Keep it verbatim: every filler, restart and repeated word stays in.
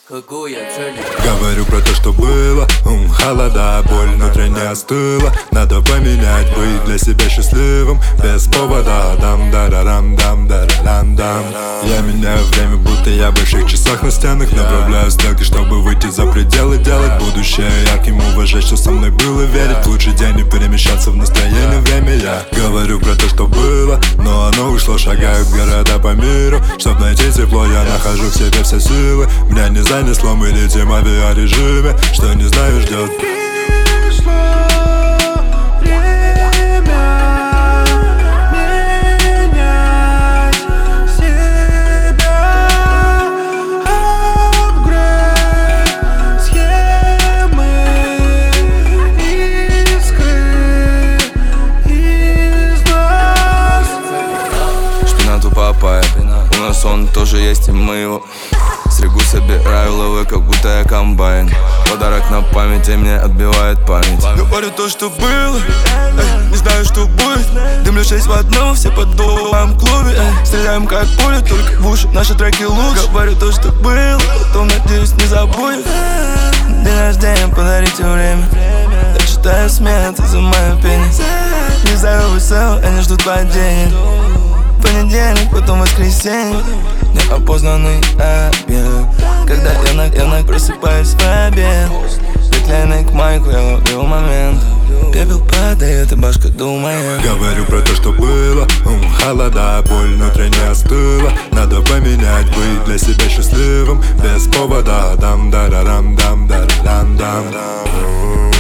какую цель? Говорю про то, что было, ум, холода, боль внутренне остыла. Надо поменять, быть для себя счастливым без повода. Дам дарарам, дам дарарам, дам. Я меняю время, будто я в больших часах на стенах. Направляю стрелки, чтобы выйти за пределы, делать будущее ярким, уважать, что со мной было, верить в лучший день и перемещаться в настроение время. Я говорю про то, что было, но оно ушло, шагаю в города по миру. Чтоб найти тепло, я нахожу в себе все силы. Меня не занесло, мы летим в авиарежиме. Что не знаю, ждет. Пришло время менять себя. Апгрейд схемы, искры из нас. Шпинат у папая, у нас он тоже есть, и мы его стригу, собираю лавы, как будто я комбайн. Подарок на память, и мне отбивает память. Говорю то, что было, эй, не знаю, что будет. Дымлю шесть в одну, все под дулом в клубе, эй. Стреляем как пули, только в уши наши треки лучше. Говорю то, что было, потом, надеюсь, не забудет. День рождения, подарите время. Я читаю смех, изымаю пенис. Не знаю, весел, они ждут падения. Понедельник, потом воскресенье. Неопознанный обед. Когда я на, я на просыпаюсь в обед. Приклеенный к майку, я ловлю момент. Пепел падает, и башка думает. Говорю про то, что было, ум, холода, боль внутренне остыла. Надо поменять, быть для себя счастливым без повода. Дам дарарам, дам дарарам, дам.